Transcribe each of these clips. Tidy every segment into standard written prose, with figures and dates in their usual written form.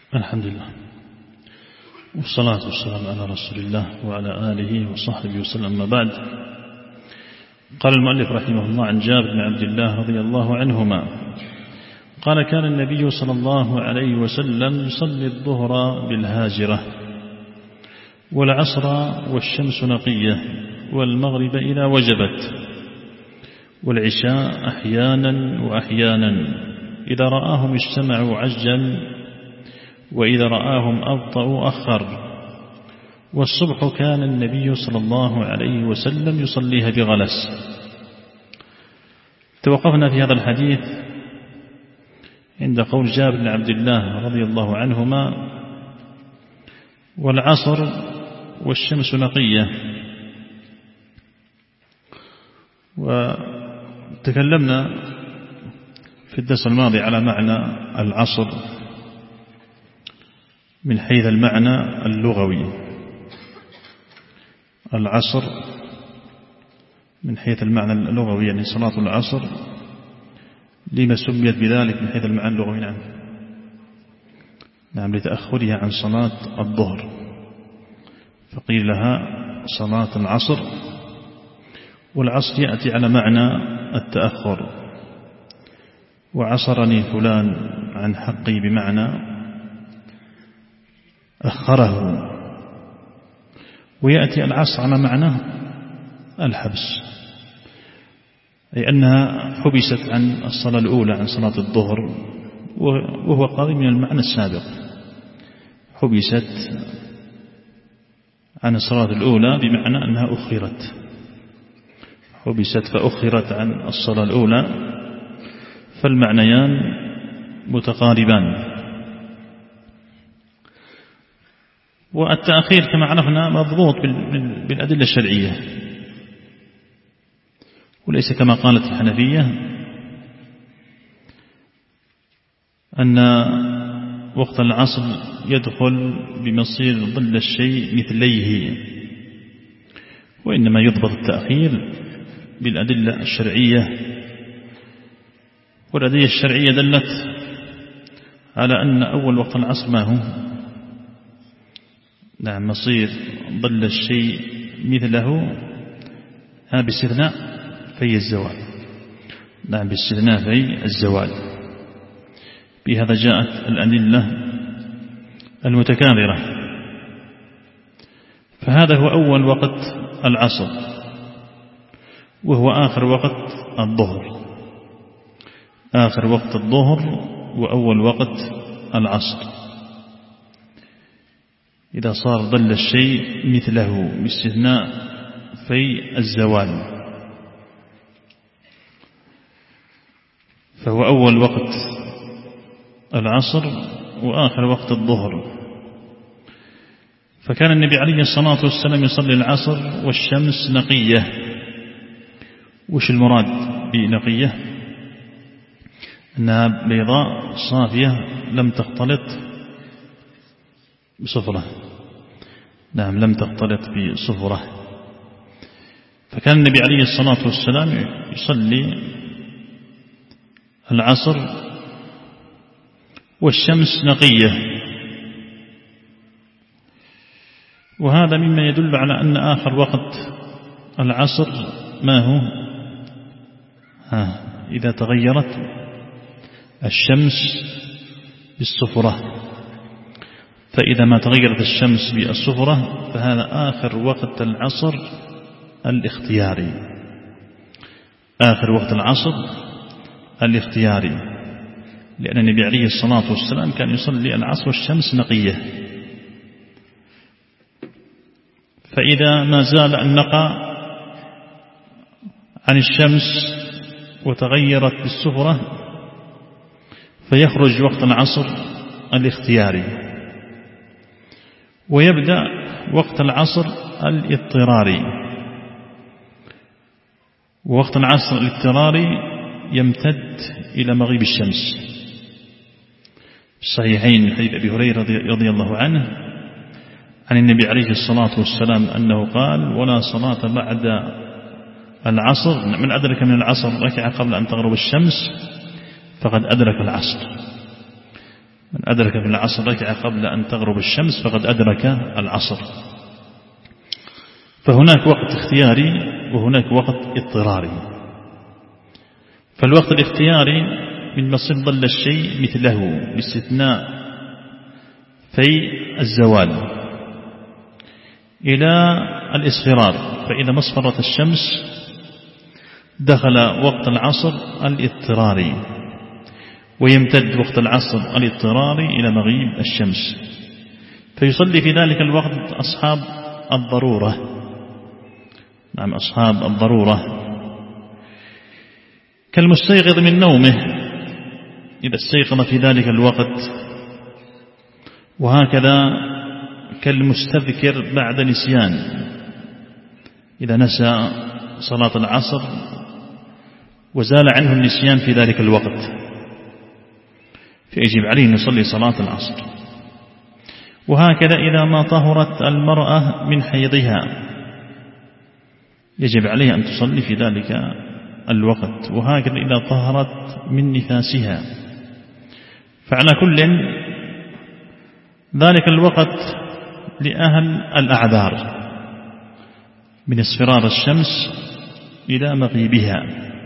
الحمد لله والصلاة والسلام على رسول الله وعلى آله وصحبه وسلم. ما بعد، قال المؤلف رحمه الله عن جابر بن عبد الله رضي الله عنهما قال: كان النبي صلى الله عليه وسلم يصلي الظهر بالهاجرة والعصر والشمس نقية والمغرب إذا وجبت والعشاء أحيانا وأحيانا، إذا رآهم اجتمعوا عجل وإذا رآهم أبطأوا أخر، والصبح كان النبي صلى الله عليه وسلم يصليها بغلس. توقفنا في هذا الحديث عند قول جابر بن عبد الله رضي الله عنهما: والعصر والشمس نقية. وتكلمنا في الدرس الماضي على معنى العصر من حيث المعنى اللغوي. العصر من حيث المعنى اللغوي يعني صلاة العصر، لما سميت بذلك من حيث المعنى اللغوي؟ نعم لتأخرها عن صلاة الظهر، فقيل لها صلاة العصر. والعصر يأتي على معنى التأخر، وعصرني فلان عن حقي بمعنى أخره. ويأتي العصر على معنى الحبس، أي أنها حبست عن الصلاة الأولى، عن صلاة الظهر، وهو قريب من المعنى السابق. حبست عن الصلاة الأولى بمعنى أنها أخرت، حبست فأخرت عن الصلاة الأولى، فالمعنيان متقاربان. والتأخير كما عرفنا مضبوط بالأدلة الشرعية، وليس كما قالت الحنفية أن وقت العصر يدخل بمصير ظل الشيء مثليه، وإنما يضبط التأخير بالأدلة الشرعية. والأدلة الشرعية دلت على أن أول وقت العصر ما هو؟ نعم مصير ظل الشيء مثله، باستثناء في الزوال. نعم باستثناء في الزوال. بهذا جاءت الأدلة المتكاثرة. فهذا هو أول وقت العصر، وهو آخر وقت الظهر. آخر وقت الظهر وأول وقت العصر، إذا صار ظل الشيء مثله باستثناء في الزوال، فهو أول وقت العصر وآخر وقت الظهر. فكان النبي عليه الصلاة والسلام يصلي العصر والشمس نقية. وش المراد بنقية؟ أنها بيضاء صافية لم تختلط بصفرة. نعم لم تختلط بصفرة. فكان النبي عليه الصلاة والسلام يصلي العصر والشمس نقية. وهذا مما يدل على أن آخر وقت العصر ما هو؟ إذا تغيرت الشمس بالصفرة. فإذا ما تغيرت الشمس بالصفرة فهذا آخر وقت العصر الاختياري. آخر وقت العصر الاختياري، لأن النبي عليه الصلاة والسلام كان يصلي العصر والشمس نقية. فإذا ما زال النقى عن الشمس وتغيرت بالصفرة فيخرج وقت العصر الاختياري، ويبدأ وقت العصر الاضطراري. ووقت العصر الاضطراري يمتد إلى مغيب الشمس. الصحيحين من حديث أبي هريرة رضي الله عنه عن النبي عليه الصلاة والسلام أنه قال: ولا صلاة بعد العصر، من أدرك من العصر ركعة قبل أن تغرب الشمس فقد أدرك العصر. من أدرك في العصر ركعة قبل أن تغرب الشمس فقد أدرك العصر. فهناك وقت اختياري وهناك وقت اضطراري. فالوقت الاختياري من مصير ظل الشيء مثله باستثناء في الزوال إلى الإصفرار، فإذا ما اصفرت الشمس دخل وقت العصر الاضطراري، ويمتد وقت العصر الاضطراري إلى مغيب الشمس. فيصلي في ذلك الوقت أصحاب الضرورة. نعم، أصحاب الضرورة كالمستيقظ من نومه إذا استيقظ في ذلك الوقت، وهكذا كالمستذكر بعد نسيان إذا نسى صلاة العصر وزال عنه النسيان في ذلك الوقت فيجب عليه أن يصلي صلاة العصر. وهكذا إذا ما طهرت المرأة من حيضها يجب عليها أن تصلي في ذلك الوقت، وهكذا إذا طهرت من نفاسها. فعلى كل ذلك الوقت لأهل الأعذار من اصفرار الشمس إلى مغيبها.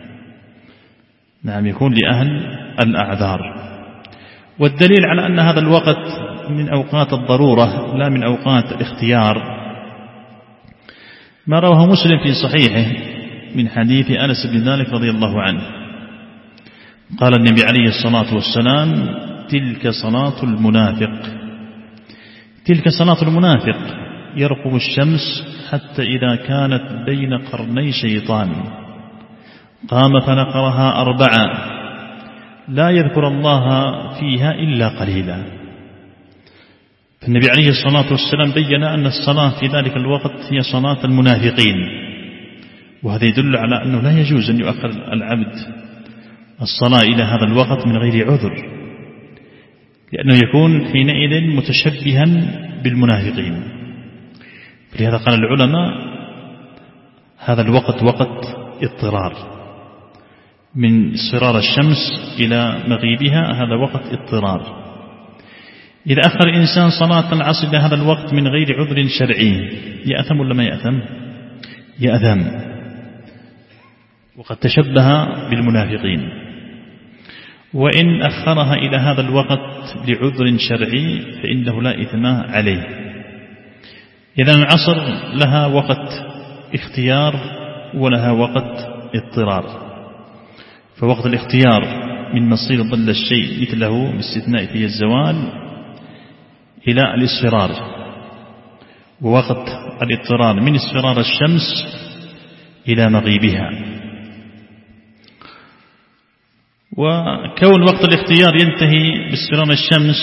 نعم، يكون لأهل الأعذار. والدليل على أن هذا الوقت من أوقات الضرورة لا من أوقات الاختيار ما رواه مسلم في صحيحه من حديث أنس بن مالك رضي الله عنه قال النبي عليه الصلاة والسلام: تلك صلاة المنافق. تلك صلاة المنافق يرقب الشمس حتى إذا كانت بين قرني شيطان قام فنقرها 4 لا يذكر الله فيها إلا قليلا. فالنبي عليه الصلاة والسلام بيّن أن الصلاة في ذلك الوقت هي صلاة المنافقين، وهذا يدل على أنه لا يجوز أن يؤخر العبد الصلاة إلى هذا الوقت من غير عذر، لأنه يكون حينئذ متشبها بالمنافقين. فلهذا قال العلماء هذا الوقت وقت اضطرار، من اصفرار الشمس إلى مغيبها هذا وقت اضطرار. إذا أخر الإنسان صلاة العصر إلى هذا الوقت من غير عذر شرعي يأثم ولا ما يأثم؟ يأثم، وقد تشبه بالمنافقين. وإن أخرها إلى هذا الوقت لعذر شرعي فإنه لا إثم عليه. إذن العصر لها وقت اختيار ولها وقت اضطرار. فوقت الاختيار من مصير ظل الشيء مثله باستثناء في الزوال إلى الإصفرار، ووقت الاضطرار من اصفرار الشمس إلى مغيبها. وكون وقت الاختيار ينتهي باصفرار الشمس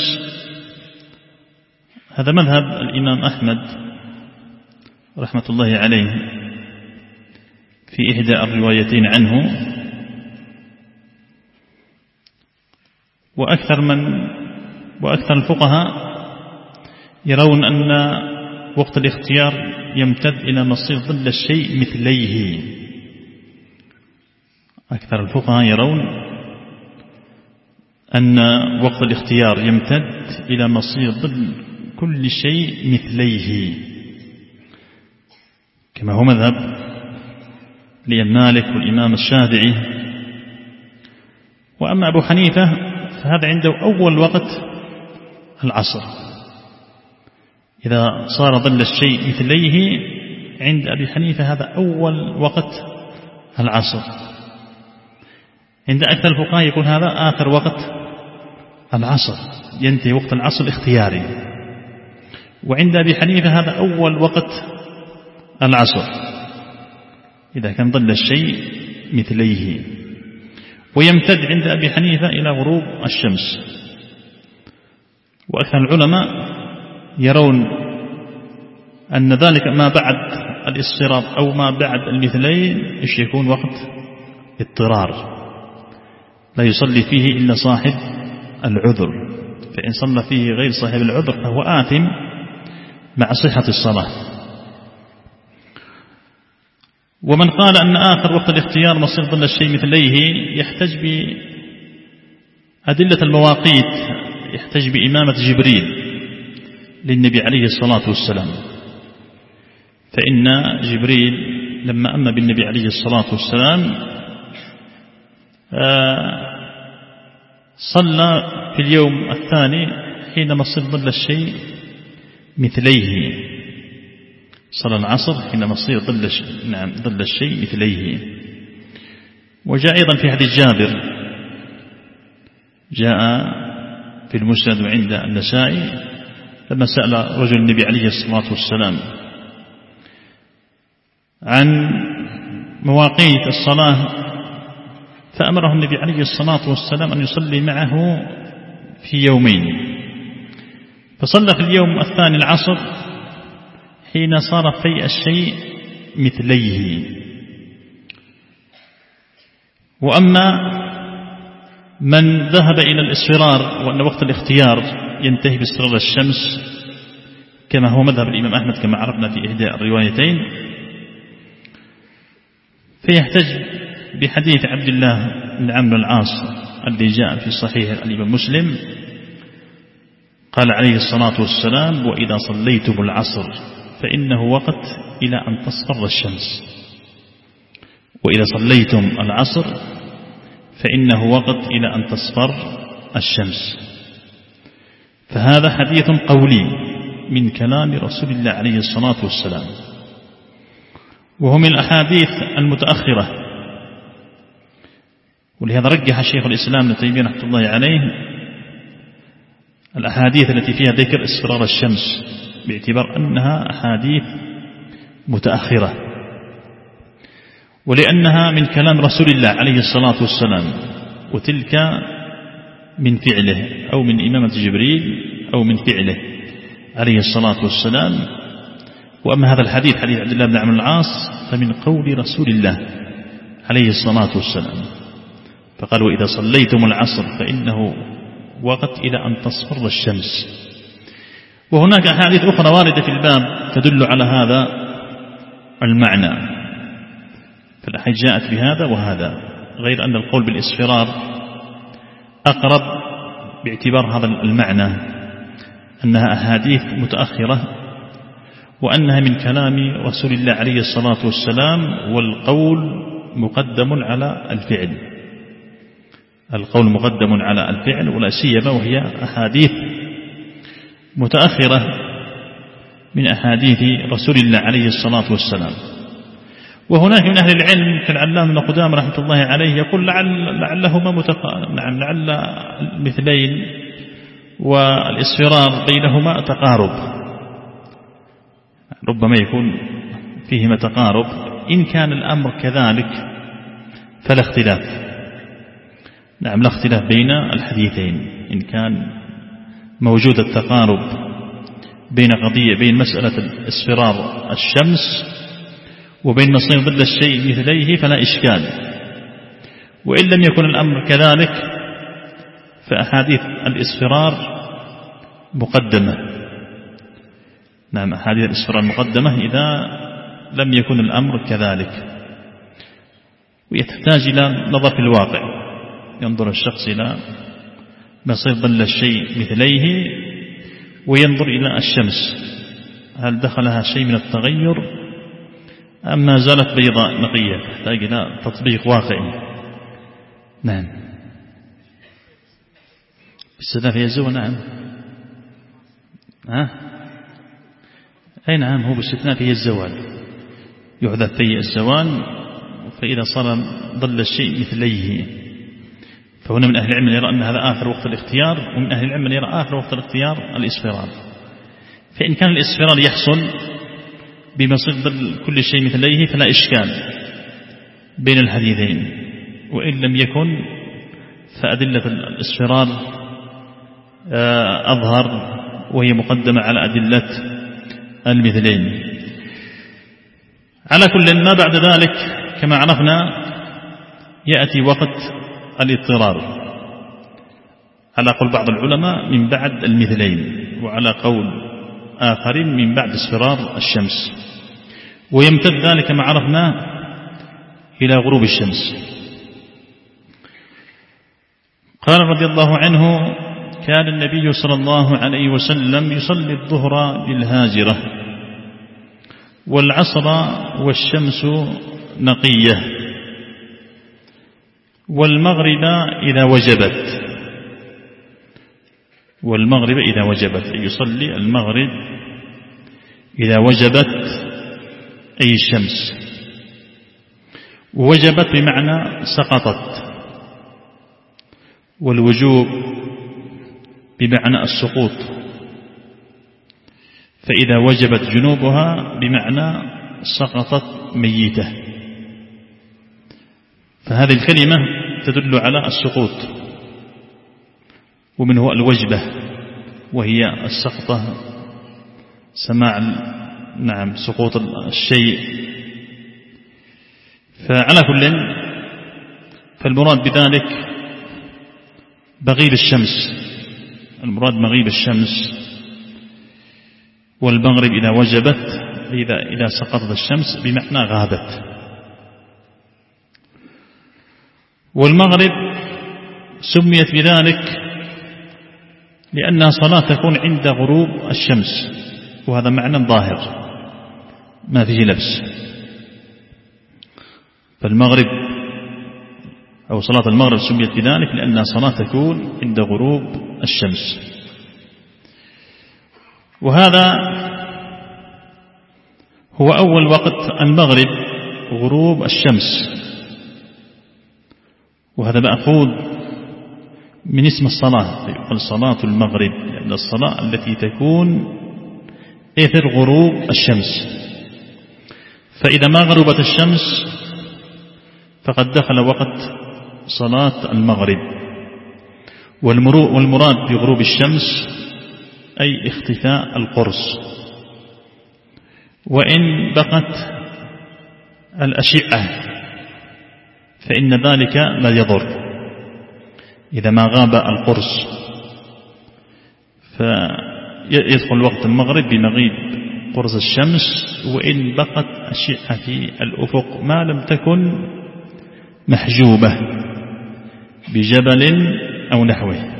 هذا مذهب الإمام أحمد رحمة الله عليه في إحدى الروايتين عنه. وأكثر الفقهاء يرون أن وقت الاختيار يمتد إلى مصير ظل الشيء مثليه. أكثر الفقهاء يرون أن وقت الاختيار يمتد إلى مصير ظل كل شيء مثليه، كما هو مذهب الإمام مالك والإمام الشافعي. وأما أبو حنيفة فهذا عنده أول وقت العصر، إذا صار ظل الشيء مثليه عند أبي حنيفة هذا أول وقت العصر. عند أكثر الفقهاء يكون هذا آخر وقت العصر، ينتهي وقت العصر الاختياري. وعند أبي حنيفة هذا أول وقت العصر إذا كان ظل الشيء مثليه، ويمتد عند أبي حنيفة إلى غروب الشمس. وأكثر العلماء يرون أن ذلك ما بعد الاصفرار أو ما بعد المثلين يكون وقت اضطرار لا يصلي فيه إلا صاحب العذر، فإن صلى فيه غير صاحب العذر فهو آثم مع صحة الصلاة. ومن قال أن آخر وقت الاختيار مصير ظل الشيء مثليه يحتج بأدلة المواقيت يحتج بإمامة جبريل للنبي عليه الصلاة والسلام، فإن جبريل لما أما بالنبي عليه الصلاة والسلام صلى في اليوم الثاني حينما صل ظل الشيء مثليه، صلى العصر حينما صير ظل الشيء مثليه. وجاء أيضا في حديث جابر جاء في المسند عند النسائي لما سأل رجل النبي عليه الصلاة والسلام عن مواقيت الصلاة، فأمره النبي عليه الصلاة والسلام أن يصلي معه في يومين، فصلى في اليوم الثاني العصر حين صار في الشيء مثليه. وأما من ذهب إلى الإصفرار وأن وقت الاختيار ينتهي باصفرار الشمس كما هو مذهب الإمام أحمد كما عرفنا في إحدى الروايتين، فيحتج بحديث عبد الله بن عمرو العاص الذي جاء في صحيح الإمام مسلم قال عليه الصلاة والسلام: وإذا صليتم العصر فإنه وقت إلى أن تصفر الشمس. وإذا صليتم العصر فإنه وقت إلى أن تصفر الشمس. فهذا حديث قولي من كلام رسول الله عليه الصلاة والسلام، وهو من الأحاديث المتأخرة، ولهذا رجح شيخ الإسلام ابن تيمية رحمة الله عليه الأحاديث التي فيها ذكر اصفرار الشمس باعتبار أنها أحاديث متأخرة، ولأنها من كلام رسول الله عليه الصلاة والسلام، وتلك من فعله أو من إمامة جبريل أو من فعله عليه الصلاة والسلام. وأما هذا الحديث حديث عبد الله بن عمرو العاص فمن قول رسول الله عليه الصلاة والسلام، فقال: وإذا صليتم العصر فإنه وقت إلى أن تصفر الشمس. وهناك أحاديث أخرى واردة في الباب تدل على هذا المعنى، فالأحاديث جاءت بهذا وهذا، غير أن القول بالإصفرار أقرب باعتبار هذا المعنى أنها أحاديث متأخرة وأنها من كلام رسول الله عليه الصلاة والسلام، والقول مقدم على الفعل، القول مقدم على الفعل، ولا سيما وهي أحاديث متأخرة من أحاديث رسول الله عليه الصلاة والسلام. وهناك من أهل العلم كالعلامة ابن قدامة رحمة الله عليه يقول لعلهما لعل المثلين والإصفرار بينهما تقارب، ربما يكون فيهما تقارب. إن كان الأمر كذلك فلا اختلاف، نعم لا اختلاف بين الحديثين، إن كان موجود التقارب بين مسألة اصفرار الشمس وبين مصير ضد الشيء مثليه فلا إشكال. وإن لم يكن الأمر كذلك فأحاديث الإصفرار مقدمة، نعم أحاديث الإصفرار مقدمة إذا لم يكن الأمر كذلك. ويحتاج إلى نظر في الواقع، ينظر الشخص إلى مصير ظل الشيء مثليه وينظر إلى الشمس هل دخلها شيء من التغير أم ما زالت بيضاء نقية، تحتاج إلى تطبيق واقعي. نعم باستثناء في الزوال. نعم أي نعم هو باستثناء في الزوال، يحذف في الزوال، فإذا صار ظل الشيء مثليه. فهنا من أهل العلم يرى أن هذا آخر وقت الاختيار، ومن أهل العلم يرى آخر وقت الاختيار الإصفرار. فإن كان الإصفرار يحصل بمصير ظل كل شيء مثليه فلا إشكال بين الحديثين، وإن لم يكن فأدلة الإصفرار أظهر وهي مقدمة على أدلة المثلين. على كل ما بعد ذلك كما عرفنا يأتي وقت الاضطرار على قول بعض العلماء من بعد المثلين، وعلى قول آخر من بعد اصفرار الشمس، ويمتد ذلك كما عرفنا إلى غروب الشمس. قال رضي الله عنه: كان النبي صلى الله عليه وسلم يصلي الظهر للهاجرة والعصر والشمس نقية والمغرب إذا وجبت يصلي المغرب إذا وجبت أي الشمس، ووجبت بمعنى سقطت، والوجوب بمعنى السقوط، فإذا وجبت جنوبها بمعنى سقطت ميتة، فهذه الكلمة تدل على السقوط، ومنه الوجبة وهي السقطة، سماع سقوط الشيء. فعلى كل فالمراد بذلك بغيب الشمس، المراد مغيب الشمس، والمغرب إذا وجبت إذا سقطت الشمس بمعنى غابت. والمغرب سميت بذلك لأنها صلاة تكون عند غروب الشمس، وهذا معنى ظاهر ما فيه لبس. فالمغرب أو صلاة المغرب سميت بذلك لأنها صلاة تكون عند غروب الشمس. وهذا هو أول وقت المغرب غروب الشمس، وهذا مأخوذ من اسم الصلاة، يقال صلاة المغرب، لأن الصلاة التي تكون إثر غروب الشمس. فإذا ما غربت الشمس فقد دخل وقت صلاة المغرب. والمراد بغروب الشمس أي اختفاء القرص، وإن بقت الأشعة فإن ذلك لا يضر إذا ما غاب القرص، فيدخل وقت المغرب بمغيب قرص الشمس، وإن بقت أشعة في الأفق ما لم تكن محجوبة بجبل أو نحوه.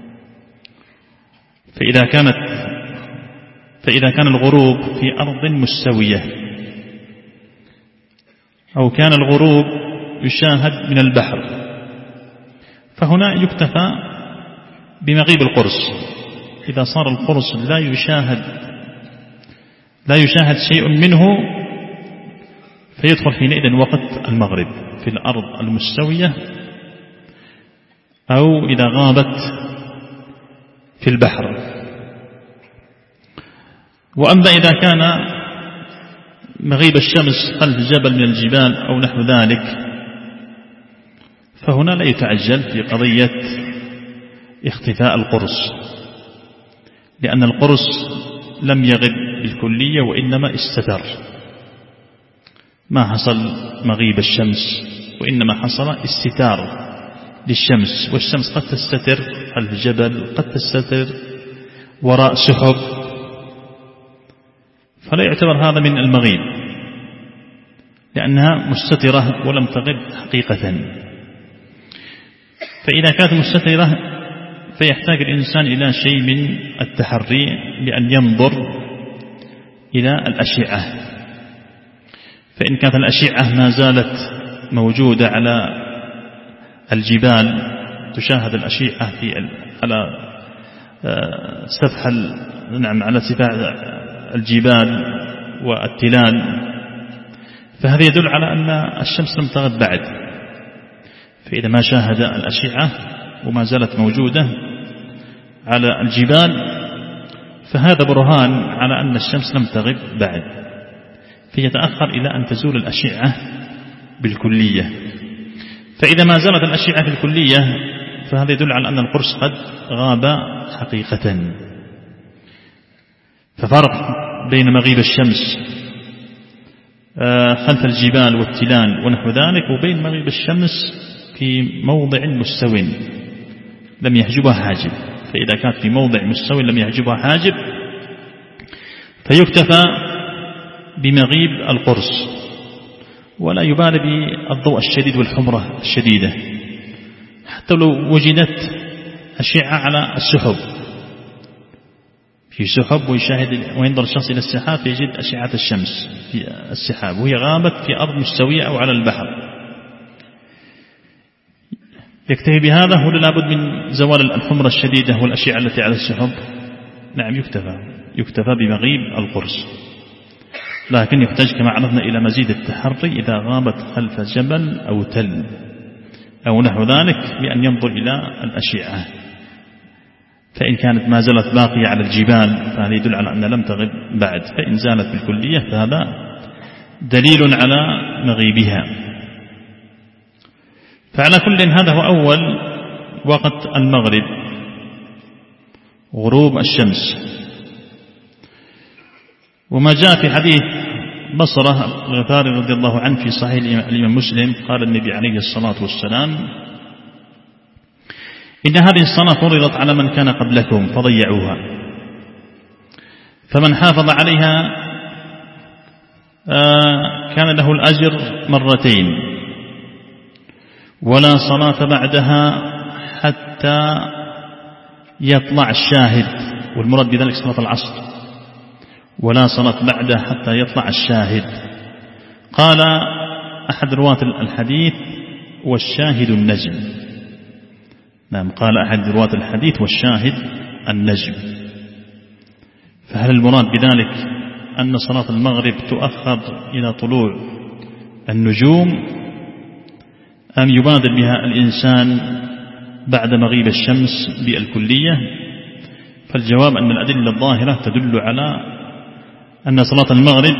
فإذا كان الغروب في أرض مستوية، أو كان الغروب يشاهد من البحر، فهنا يكتفى بمغيب القرص. إذا صار القرص لا يشاهد شيء منه فيدخل حينئذ وقت المغرب في الأرض المستوية، أو إذا غابت في البحر. وأما إذا كان مغيب الشمس خلف جبل من الجبال أو نحو ذلك، فهنا لا يتعجل في قضية اختفاء القرص، لأن القرص لم يغب بالكلية وإنما استتر، ما حصل مغيب الشمس، وإنما حصل استتار للشمس. والشمس قد تستتر خلف جبل، قد تستتر وراء سحب، فلا يعتبر هذا من المغيب، لأنها مستترة ولم تغب حقيقة. فإذا كانت مستترة فيحتاج الإنسان إلى شيء من التحري لأن ينظر إلى الأشعة. فإن كانت الأشعة ما زالت موجودة على الجبال، تشاهد الأشعة على سفح على سفاح الجبال والتلال، فهذا يدل على أن الشمس لم تغب بعد. فإذا ما شاهد الأشعة وما زالت موجودة على الجبال فهذا برهان على أن الشمس لم تغب بعد، فيتأخر إلى أن تزول الأشعة بالكلية. فإذا ما زالت الأشعة بالكلية فهذا يدل على أن القرص قد غاب حقيقة. ففرق بين مغيب الشمس خلف الجبال والتلال ونحو ذلك، وبين مغيب الشمس في موضع مستو لم يحجبها حاجب. فإذا كانت في موضع مستو لم يحجبها حاجب فيكتفى بمغيب القرص، ولا يبالي بالضوء الشديد والحمرة الشديدة. حتى لو وجدت أشعة على السحب، في سحب وينظر الشخص إلى السحاب فيجد أشعة الشمس في السحاب وهي غابت في أرض مستوية أو على البحر، يكتفي بهذا ولا لابد من زوال الحمرة الشديدة والأشعة التي على السحب؟ نعم يكتفى بمغيب القرص، لكن يحتاج كما عرفنا إلى مزيد التحري إذا غابت خلف جبل أو تل أو نحو ذلك بأن ينظر إلى الأشعة، فإن كانت ما زالت باقية على الجبال فهذا يدل على أن لم تغب بعد، فإن زالت بالكلية فهذا دليل على مغيبها. فعلى كل هذا هو أول وقت المغرب غروب الشمس. وما جاء في حديث بصرة الغفاري رضي الله عنه في صحيح الإمام مسلم قال النبي عليه الصلاة والسلام: إن هذه الصلاة فرضت على من كان قبلكم فضيعوها، فمن حافظ عليها كان له الأجر مرتين، ولا صلاة بعدها حتى يطلع الشاهد، والمراد بذلك صلاة العصر، ولا صلاة بعدها حتى يطلع الشاهد. قال أحد رواة الحديث: والشاهد النجم. نعم، قال أحد رواة الحديث: والشاهد النجم. فهل المراد بذلك أن صلاة المغرب تؤخر إلى طلوع النجوم، أم يبادر بها الإنسان بعد مغيب الشمس بالكلية؟ فالجواب أن الأدلة الظاهرة تدل على أن صلاة المغرب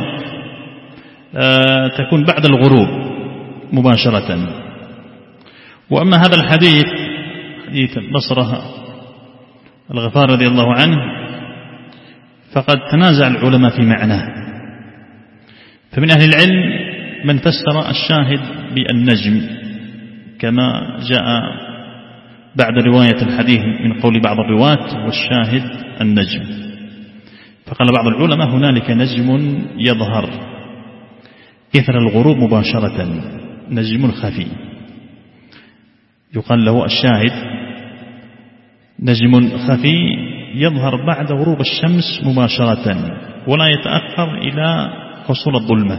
تكون بعد الغروب مباشرة. وأما هذا الحديث، حديث بصرة الغفار رضي الله عنه، فقد تنازع العلماء في معناه، فمن أهل العلم من فسر الشاهد بالنجم كما جاء بعد رواية الحديث من قول بعض الرواة: والشاهد النجم. فقال بعض العلماء: هنالك نجم يظهر إثر الغروب مباشرة، نجم خفي يقال له الشاهد، نجم خفي يظهر بعد غروب الشمس مباشرة ولا يتأخر إلى حصول الظلمة،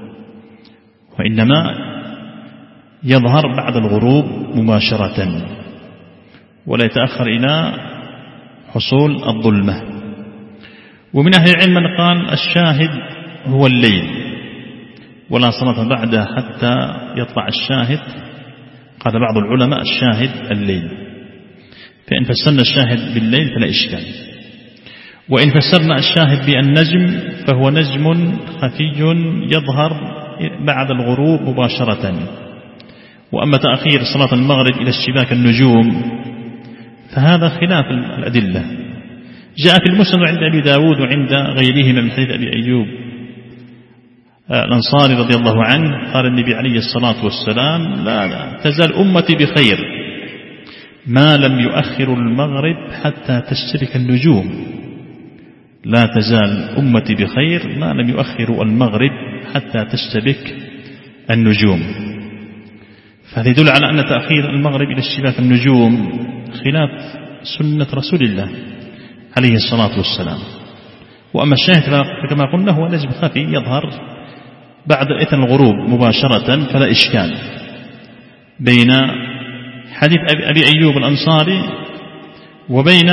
وإنما يظهر بعد الغروب مباشرة ولا يتأخر إلى حصول الظلمة. ومن أهل العلم من قال الشاهد هو الليل، ولا صلاة بعده حتى يطلع الشاهد. قال بعض العلماء: الشاهد الليل. فإن فسرنا الشاهد بالليل فلا إشكال، وإن فسرنا الشاهد بالنجم فهو نجم خفي يظهر بعد الغروب مباشرة. وأما تأخير صلاة المغرب إلى اشتباك النجوم فهذا خلاف الأدلة. جاء في المسند عند أبي داود وعند غيرهما من حديث أبي أيوب الأنصاري رضي الله عنه قال النبي عليه الصلاة والسلام: لا تزال أمتي بخير ما لم يؤخر المغرب حتى تشتبك النجوم. لا تزال أمتي بخير ما لم يؤخر المغرب حتى تشتبك النجوم. فهذا يدل على أن تأخير المغرب إلى اشتباك النجوم خلاف سنة رسول الله عليه الصلاة والسلام. وأما الشاهد فكما قلنا هو نجم خفي يظهر بعد إثر الغروب مباشرة، فلا إشكال بين حديث أبي أيوب الأنصاري وبين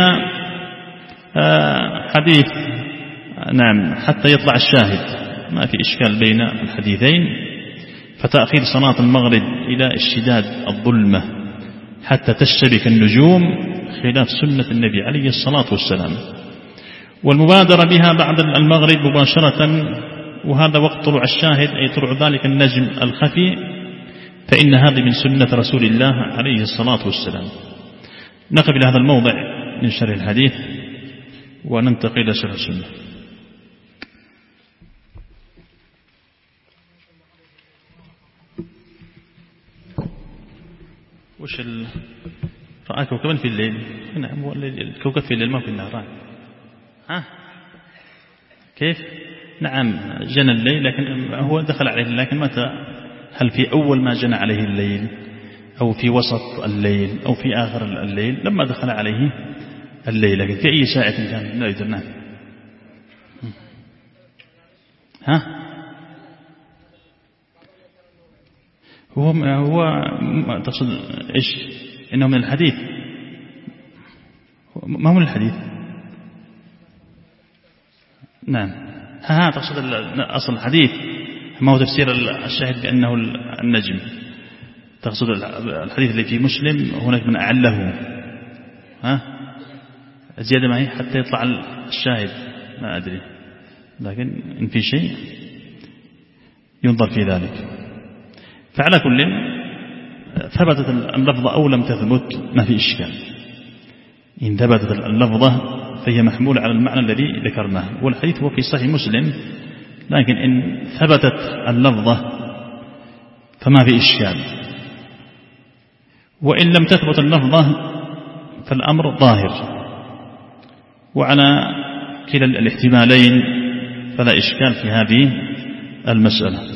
حديث حتى يطلع الشاهد، ما في إشكال بين الحديثين. فتأخير صلاة المغرب إلى اشتداد الظلمة حتى تشتبك النجوم خلاف سنة النبي عليه الصلاة والسلام. والمبادرة بها بعد المغرب مباشرة، وهذا وقت طلوع الشاهد أي طلوع ذلك النجم الخفي، فإن هذا من سنة رسول الله عليه الصلاة والسلام. نقف إلى هذا الموضع من شرح الحديث وننتقل إلى شرح السنة. وش رأى كوكبا في الليل؟ نعم، الكوكب في الليل ما في النهار. كيف؟ نعم جنى الليل، لكن هو دخل عليه، لكن متى؟ هل في أول ما جنى عليه الليل أو في وسط الليل أو في آخر الليل لما دخل عليه الليل، لكن في أي ساعة كان لا يدري. نعم. ها هو تقصد إيش؟ إنه من الحديث. ما هو من الحديث؟ نعم. تقصد أصل الحديث، ما هو تفسير الشاهد بأنه النجم. تقصد الحديث اللي في مسلم هناك من أعله زيادة معي حتى يطلع الشاهد، ما أدري، لكن إن في شيء ينظر في ذلك. فعلى كل ثبتت اللفظة أو لم تثبت ما في إشكال. إن ثبتت اللفظة فهي محمولة على المعنى الذي ذكرناه، والحديث هو في صحيح مسلم، لكن إن ثبتت اللفظة فما في إشكال، وإن لم تثبت اللفظة فالأمر ظاهر، وعلى كلا الاحتمالين فلا إشكال في هذه المسألة.